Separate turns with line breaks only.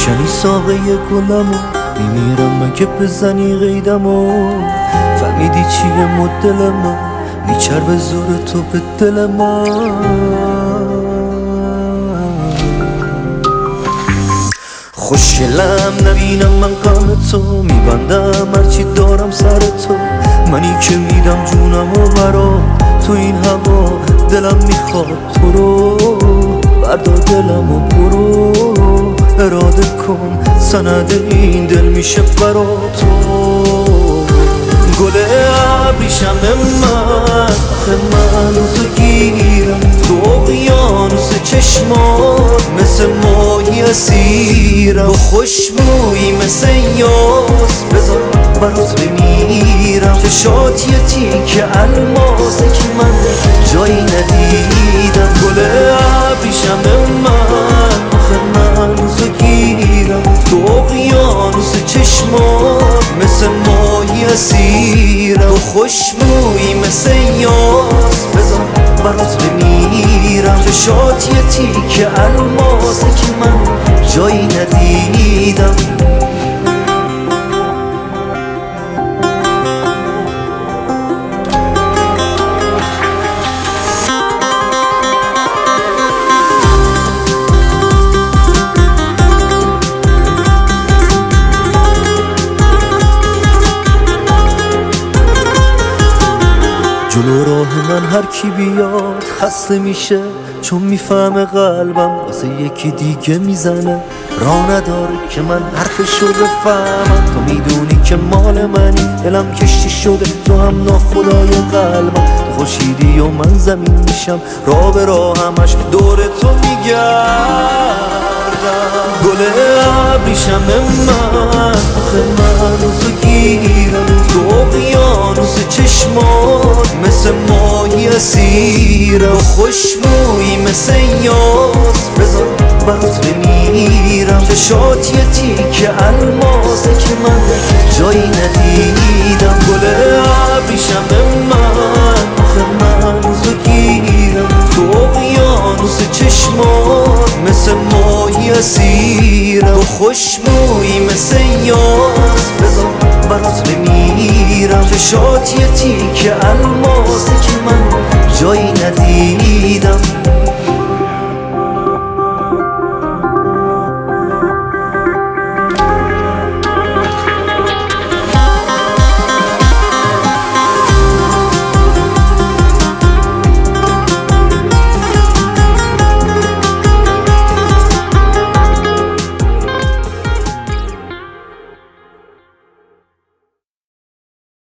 میکنی ساقه گلمو، میمیرم مگه بزنی قیدمو. فهمیدی چیه مدل من، میچربه زور تو به دل من. خوشگلم نبینم من غم تو، میبندم هرچی دارم سر تو. منی که میدم جونمو برا تو این هوا، دلم میخواد تو رو. بردار دلمو برو، اراده کن سند این دل میشه برا تو. گل ابریشم من، آخه من تو گیرم تو اقیانوس چشمات، مثل ماهی اسیرم. و خوشبویی مثل یاس، بذار برات بمیرم. چشات یه تیک الماسه که من جایی ندیدم. گل ابریشم من، آخه من تو گیرم تو اقیانوس چشمات، مثل ماهی اسیرم. و خوشبویی مثل یاس، بذار برات بمیرم. چشات یه تیک الماسه که من جایی ندیدم. جلو راه من هر کی بیاد خسته میشه، چون میفهمه قلبم واسه یکی دیگه میزنه. راه نداره که من حرفشو بفهمم، تو میدونی که مال منی، دلم کشتی شده تو هم ناخدای قلبم. تو خورشیدی و من زمین میشم، راه به راه همش دور تو میگردم. گل ابریشم من، آخه من تو گیرم تو اقیانوس چشمات، مثل ماهی اسیرم. و خوشبویی مثل یاس، بذار برات بمیرم. چشات یه تیک الماسه که من جایی ندیدم. گل ابریشم من، آخه من تو گیرم تو اقیانوس چشمات، مثل ماهی اسیرم. و خوشبویی مثل یاس، بذار برات بمیرم. چشات یه تیک الماسه که من جایی ندیدم.